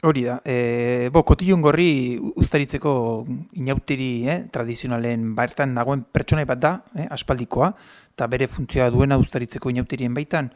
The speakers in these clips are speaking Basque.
Hori da. Kotillon gorri uztaritzeko inauteri tradizionalen bertan dagoen pertsona bat da, aspaldikoa, eta bere funtzioa duena uztaritzeko inauterien baitan.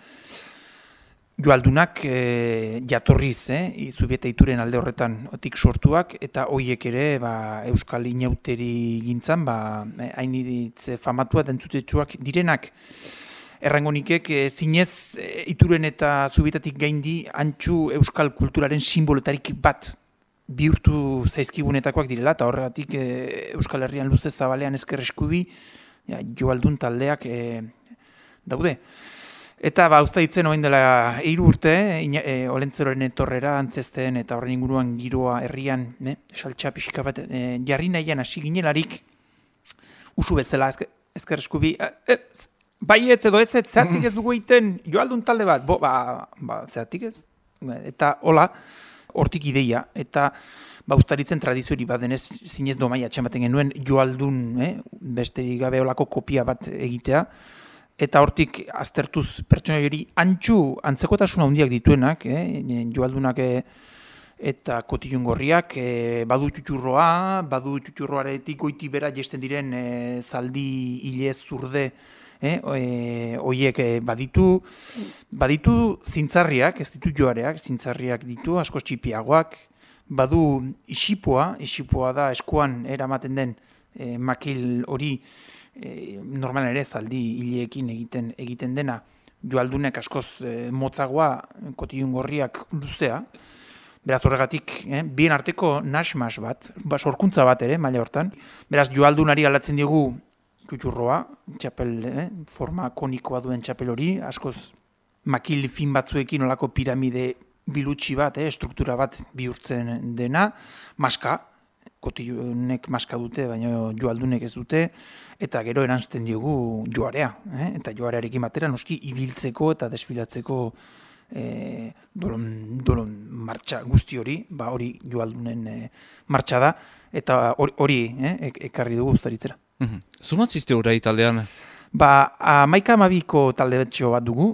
Joaldunak jatorriz, Zubieta ituren alde horretan otik sortuak, eta hoiek ere euskal inauteri gintzan, hainitz famatua eta entzutetsuak direnak. Errango nikek zinez ituren eta Zubietatik gaindi antxu euskal kulturaren simboletarik bat bihurtu zaizkigunetakoak direla, eta horregatik Euskal Herrian luze zabalean ezker eskubi joaldun taldeak daude. Eta uztaitzen orain dela 3 urte, Olentzeroren etorrera antzesten eta horren inguruan giroa herrian, saltxa pixka bat jarri nahian hasi ginelarik, usu bezala ezker eskubi, baietz edo ez, zertik ez dugu egiten joaldun talde bat, zertik ez, eta hola, hortik ideia, eta uztaritzen tradiziori bat denez zinez domaia txematen genuen joaldun, besterik gabe holako kopia bat egitea, eta hortik aztertuz pertsona hori antzekotasun handiak dituenak, joaldunak eta Kotillon gorriak, badu txutxurroaretik goiti bera jesten diren zaldi hile zurde, hoiek baditu zintzarriak, ez ditu joareak, zintzarriak ditu, asko txipiagoak, badu isipua da eskuan eramaten den makil hori, normalan ere zaldi hileekin egiten dena, joaldunek askoz motzagoa, Kotillon gorriak luzea, beraz horregatik, bien arteko nasmas bat, sorkuntza bat ere, maila hortan, beraz joaldunari alatzen diogu txutxurroa, txapel, forma konikoa duen txapel hori, askoz makil fin batzuekin olako piramide bilutsi bat, struktura bat bihurtzen dena, maska, Kotillonek maska dute, baina joaldunek ez dute, eta gero erantzten diogu joarea, eta joarearekin batera noski ibiltzeko eta desfilatzeko dolon martxa guzti hori, hori joaldunen martxa da, eta hori ekarri dugu uztaritzera. Zumatzizte orai taldean? 11-12ko talde betxo bat dugu.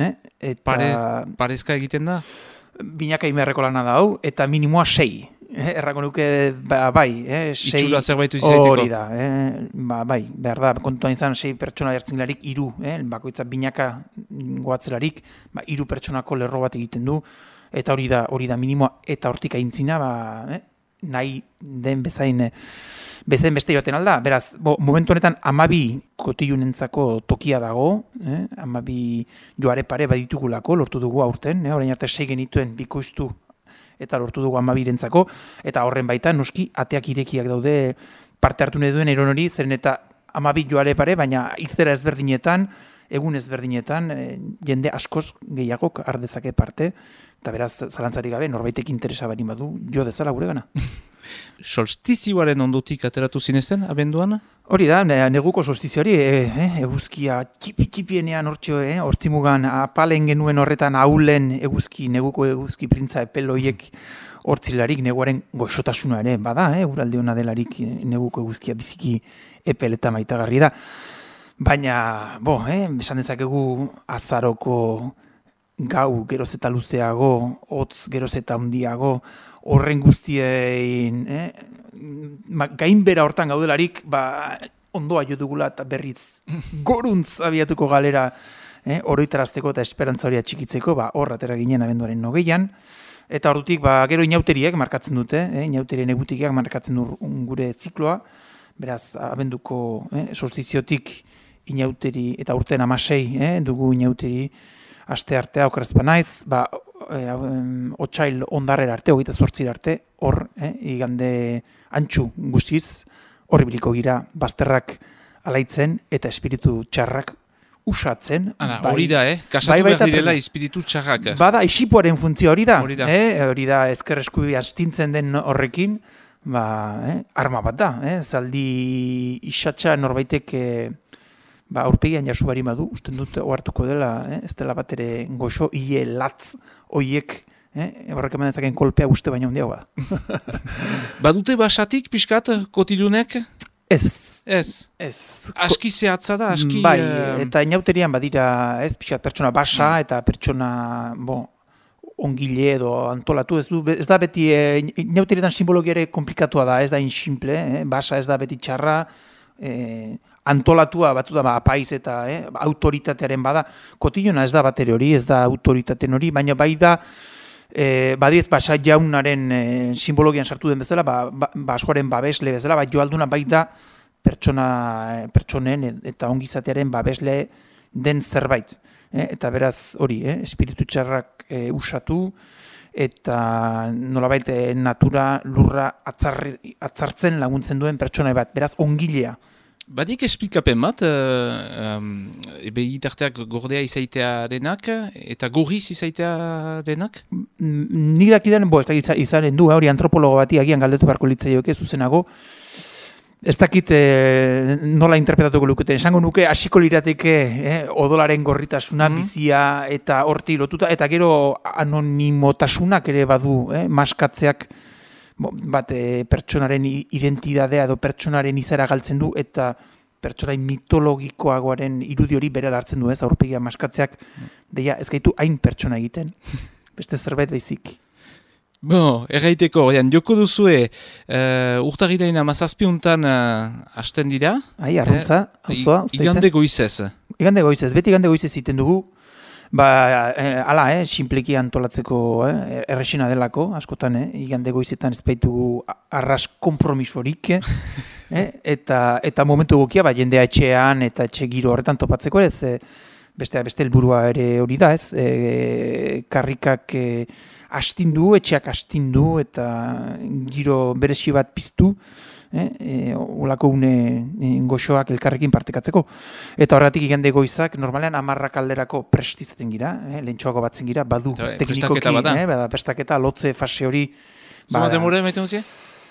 Parezka egiten da? Binaka imerreko lana da hau, eta minimoa 6. Errako nuke, bai. Itxura zerbaitu izaiteko? Hori da, bai, behar da, kontuan izan 6 pertsona jartzen 3, bakoitza binaka goatzelarik, 3 pertsonako lerro bat egiten du, eta hori da minimoa, eta hortik aintzina, nahi den bezain beste joaten alda. Beraz, momentu honetan 12 Kotillonentzako tokia dago, 12 joare pare baditugulako, lortu dugu aurten, orain arte 6 genituen bikoiztu eta lortu dugu 12rentzako, eta horren baita noski ateak irekiak daude parte hartu nahi duen eron hori, zeren eta 12 joare pare, baina izera ezberdinetan, egun ezberdinetan, jende askoz gehiagok ardezake parte, eta beraz, zalantzarik gabe, norbaitek interesa bari badu, jo dezala gure gana. Solstizioaren ondotik ateratu zinezten, abenduan? Hori da, neguko solstizioari, eguzkia txipienean hortzimugan apalen genuen horretan aulen neguko eguzki printza epeloiek hortzilarik, neguaren goxotasuna ere, bada, uralde hona delarik neguko eguzkia biziki epel eta maitagarri da. Baina, esan dezakegu azaroko gau geroz eta luzeago, hotz geroz eta handiago, horren guztiein, gainbera hortan gaudelarik, ondoa jo dugula eta berriz goruntz abiatuko galera oroitarazteko eta esperantza hori atxikitzeko, hor atera ginen abenduaren 9an, eta ordutik gero inauteriek markatzen dute, inauterien egutikiak markatzen du gure zikloa, beraz abenduko solstiziotik inauteri, eta urten 16 dugu inauteri aste artea, okerazpa naiz, otsail ondarrera arte, 28 arte, hor, igande antxu guztiz, horri biliko gira bazterrak alaitzen eta espiritu txarrak usatzen. Hori da, kasatu behar direla espiritu txarrak. Bada, isipuaren funtzio hori da. Hori da, ezker eskubi astintzen den horrekin, arma bat da. Zaldi isatxa norbaitek aurpegian jasu bari badu, usten dut ohartuko dela, ez dela bat ere goxo hile latz oiek, horrek eman dezaken kolpea uste baina handiago da. Badute basatik pixkat Kotillonek? Ez. Aski zehatza da, aski... Bai, eta inauterian badira, ez pixkat pertsona basa eta pertsona, ongile edo antolatu, ez da beti, inauterietan simbologia ere komplikatua da, ez da insimple, basa ez da beti txarra, antolatua batzu da apaiz eta autoritatearen bada, kotillona ez da batere hori, ez da autoritateen hori, baina bai da, badiez basa jaunaren simbologian sartu den bezala, askoaren babesle bezala, joalduna bai da pertsonen eta ongizatearen babesle den zerbait. Eta beraz hori, espiritu txarrak usatu, eta nolabait natura lurra atzartzen laguntzen duen pertsona bat, beraz ongilea. Badik esplikapen bat, begitarteak gordea izaitearenak eta gorriz izaitearenak? Nik dakidan, ez izanen du, hori antropologo bati agian galdetu beharko litzaioke zuzenago, ez dakit nola interpretatuko luketen. Esango nuke hasiko lirateke odolaren gorritasuna, bizia eta horti lotuta, eta gero anonimotasunak ere badu, maskatzeak bat pertsonaren identidadea edo pertsonaren izara galtzen du, eta pertsonain mitologikoagoaren irudi hori bere hartzen du, aurpegia maskatzeak, deia ez gaitu hain pertsona egiten, beste zerbait baizik. Erraiteko, joko duzue, urtarrilain 17 hasten dira. Arruntza, auzoa. Igande goizez. Igande goizez, beti igande goizez iten dugu. Hala, sinpleki antolatzeko erresina delako, askotan, igande goizetan ez baitugu arras kompromisorik, eta momentu gokia, jendea etxean eta etxe giro horretan topatzeko ez, beste helburua ere hori da, ez, karrikak astindu, etxeak astindu eta giro berezi bat piztu, olako une goxoak elkarrekin partekatzeko. Eta horretik igande goizak, normalean 10 alderako prestizaten gira, lehentxoago batzen gira, badu teknikoki, prestaketa, lotze fase hori. Zuma demore emaiten duzia?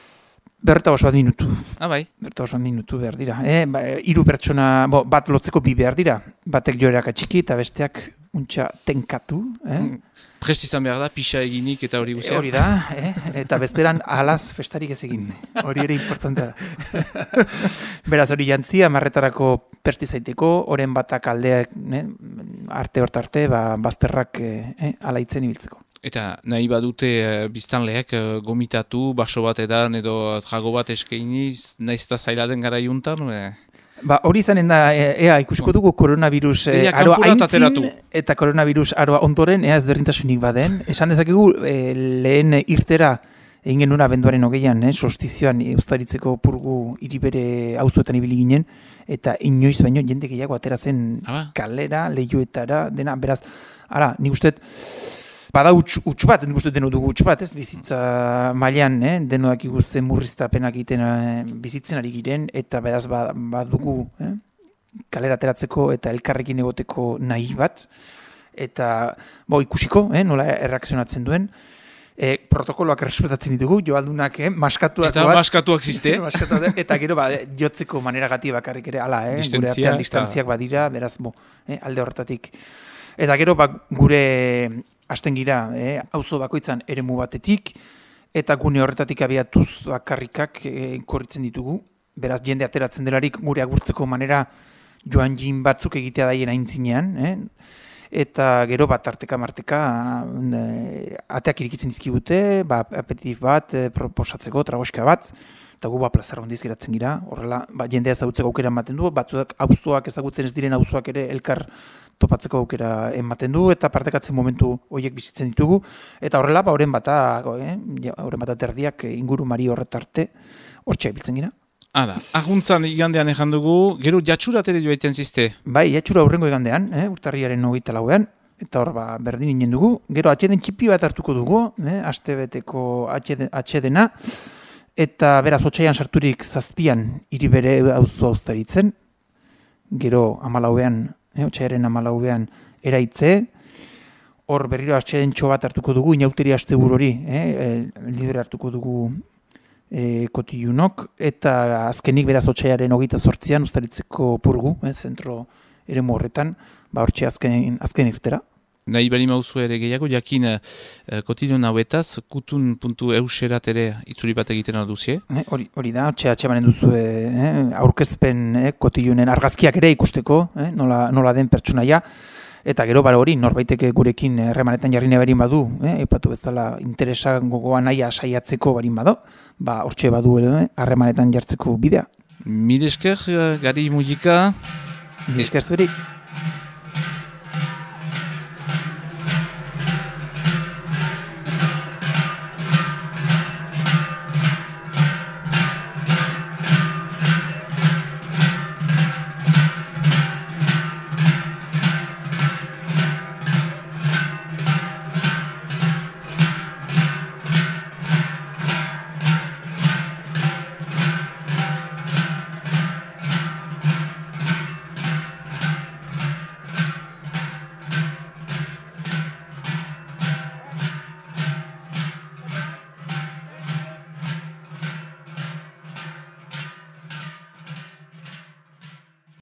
45 minutu. Bai. 45 minutu behar dira. 3 pertsona, bat lotzeko 2 behar dira. Batek joerak atxiki eta besteak untxa tenkatu. Prest izan behar da, pixa eginik eta hori guzea. Hori da, eta bezperan alaz festarik ez egin. Hori ere importantea da. Beraz hori jantzia, marretarako perti zaiteko, oren batak aldeak, arte hortarte, bazterrak alaitzen ibiltzeko. Eta nahi badute biztanleak gomitatu, baso bat edan edo trago bat eskainiz, nahiz eta zailaden gara juntan? Hori izanen da, ikusiko dugu koronavirus aroa aintzin eta koronavirus aroa ondoren, ez berdintasunik baden. Esan dezakegu lehen irtera egin genuen abenduaren 20an, solstizioan Uztaritzeko purgu hiribere auzoetan ibili ginen, eta inoiz baino jende gehiago atera zen kalera, lehioetara, dena, beraz, nik usteet, bada huts bat, nik uste deno dugu huts bat, ez bizitza mailan, denoak ikusten murriztapenak egiten bizitzen ari giren, eta beraz badugu kalera ateratzeko eta elkarrekin egoteko nahi bat, eta ikusiko, nola erreakzionatzen duen, protokoloak errespetatzen ditugu, joaldunak maskatuak eta maskatuak ziste. Eta gero jotzeko maneragatik bakarrik ere, gure artean distantziak badira, beraz, alde horretatik. Eta gero gure hasten gira, auzo bakoitzan eremu batetik, eta gune horretatik abiatuz karrikak korritzen ditugu. Beraz, jende ateratzen delarik gure agurtzeko manera joan jin batzuk egitea daien aintzinean, eta gero bat arteka-marteka ateak irikitzen dizkigute, apetitif bat, proposatzeko, tragoska bat, eta gu plazar hondiz geratzen gira, horrela jendea ezagutzeko aukera ematen du, batzuak auzoak ezagutzen ez diren auzoak ere elkar topatzeko aukera ematen du, eta partekatzen momentu horiek bizitzen ditugu, eta horrela, horren bat aterdiak inguru mari horretarte, hortxe biltzen gira. Arguntzan igandean ejan dugu, gero jatxurat ere joaiten zizte? Bai, jatxura hurrengo igandean, urtarriaren 24an, eta hor berdin inen dugu, gero atxeden txipi bat hartuko dugu, astebeteko atxedena, eta beraz otsaian sarturik 7an hiribere auzoa Uztaritzen, gero 14an, otsaiaren 14an eraitze, hor berriro atxeden bat hartuko dugu, inauteri asteburu hori, libre hartuko dugu kotilunok, eta azkenik beraz otsaiaren 28an Uztaritzeko purgu, zentro eremu horretan, hortxe azken irtera. Nahi bali mauzu ere gehiago, jakin kotilun hauetaz, kutun.euserat ere itzuri bat egiten alduzie? Hori da, atxe banen duzu aurkezpen kotilunen argazkiak ere ikusteko, nola den pertsonaia. Eta gero bara hori norbaitek gurekin harremanetan jarri nahi barin badu, aipatu bezala interesan gogoa nahia saiatzeko barin bado, hortxe badu harremanetan jartzeko bidea. Mil esker, Gari Mujika. Mil esker zuri.